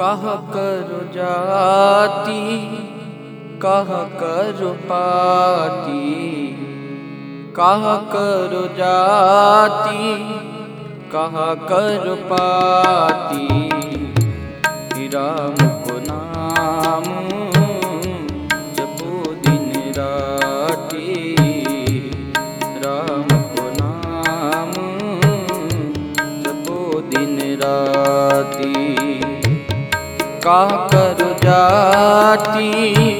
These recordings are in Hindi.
कह करो जाती कह करो पाती, कह करो जाती कह करो पाती। राम को नाम जपो दिन राती, राम को नाम जपो दिन राती। कह करो जाती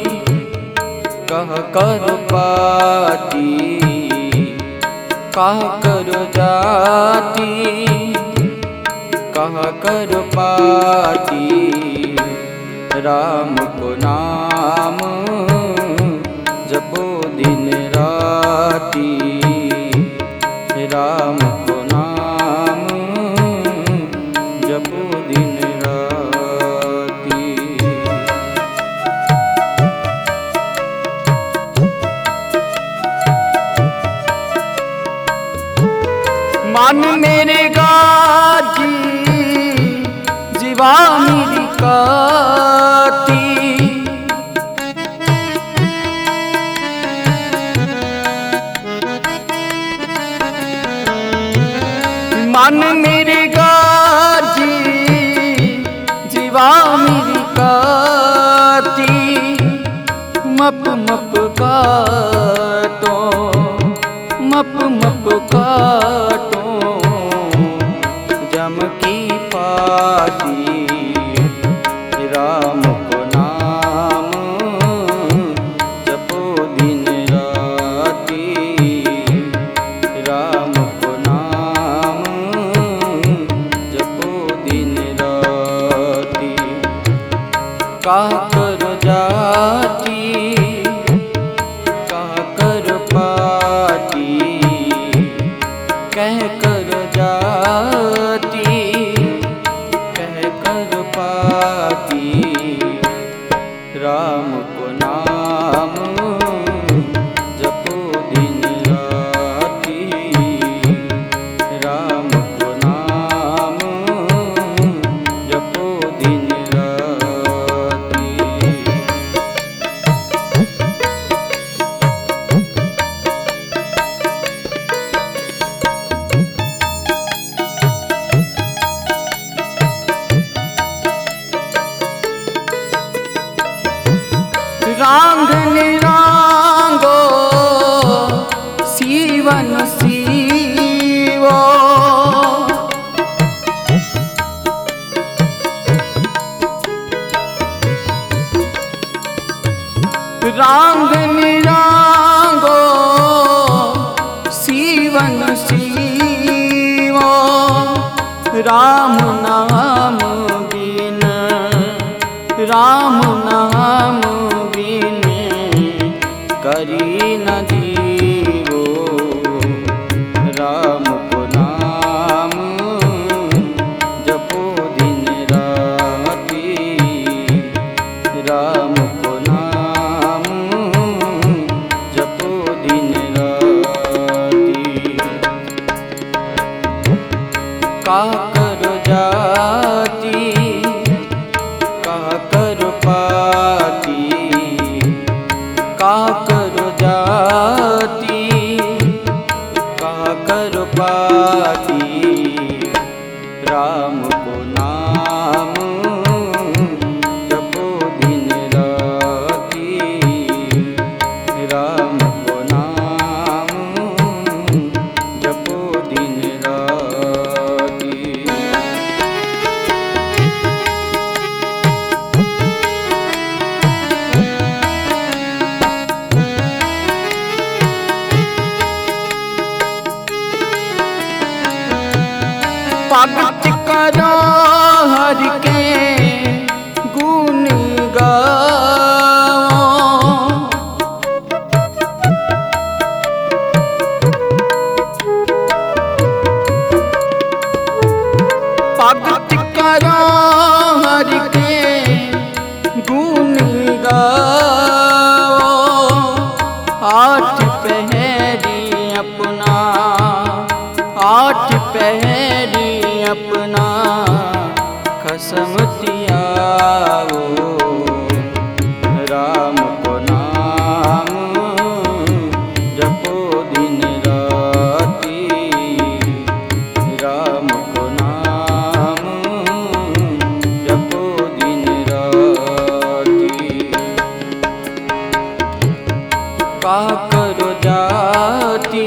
कह करो पाती, कह करो जाती कह करो पाती। राम को नाम जपो दिन राती, राम को नाम जपो दिन राती। मन मेरे गाजी जीवा मेरी काती, मन मेरे गाजी जीवा मेरी काती। मप मप काटो मप मप काटो जम की फांसी। राम को नाम जपो दिन राती, राम को नाम जपो दिन राती। कह करो जाती कह करो पाती, कह करो जाती कह करो पाती। राम को नाम जपो दिन राती, राम को नाम जपो दिन राती। रांग निरांगो सीवन सीवो, रांग निरांगो सीवन सीवो। राम नाम बिन राम नाम करी न जीवो। राम को नाम जपो दिन राती, राम को नाम जपो दिन राती। कह करो जाती कह करो पाती, कह करो जाती कह करो पाती। राम को नाम जपो दिन राती, राम को नाम जपो दिन राती। भगत करो हरि के गुण गाओ, भगत करो हरि के गुण गाओ। आठ पहरी अपना आठ पहरी अपना खसमतियाओ राम को नाम जपो दिन राती, राम को नाम जपो दिन राती। का करो जाती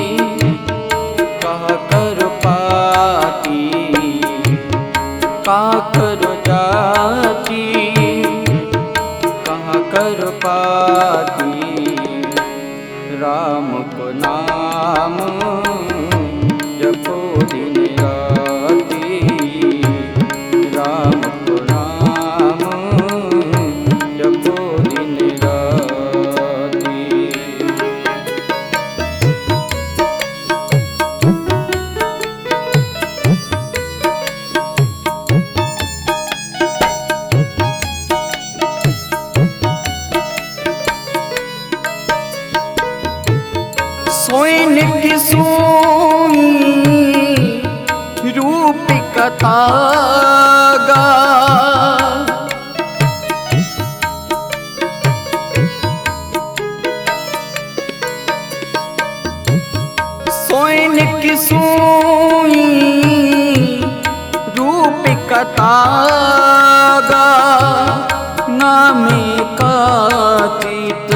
कहा करो पाती, का करो जाती कहाँ करो पाती, राम को नाम जपो दिन राती, राम को नाम जपो दिन राती। सोइन की सोई रूप कथागा, सोइन की सोई रूप कथागा, नामे का चित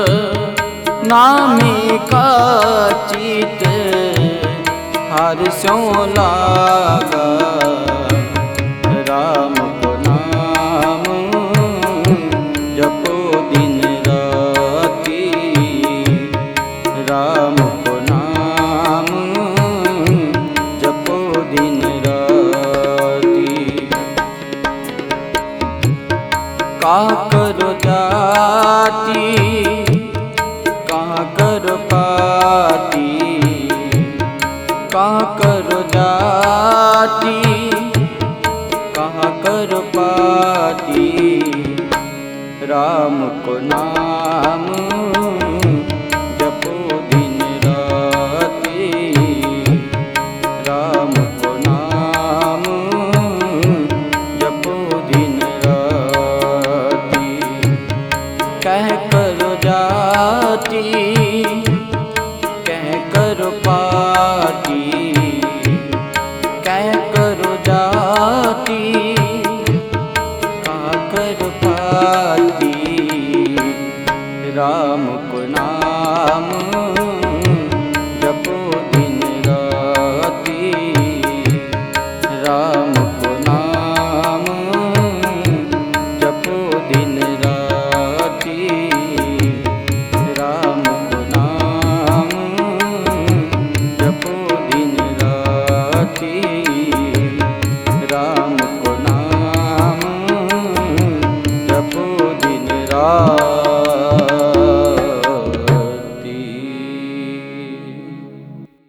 नामे का चित हर स्यों लागा, राम को नाम जपो दिन राती, राम को नाम जपो दिन राती। का करो जाती कहाँ करो पाती, कहाँ करो जाती कहाँ करो पाती, राम को नाम जपो दिन राती, राम को नाम जपो दिन राती। कह करो जाती कह करो पाती, कह करो जाती कहाँ करो पाती, राम को नाम जपो दिन राती, राम को नाम जपो दिन राती, राम को नाम जपो दिन राती, राम को नाम जपो दिन राती।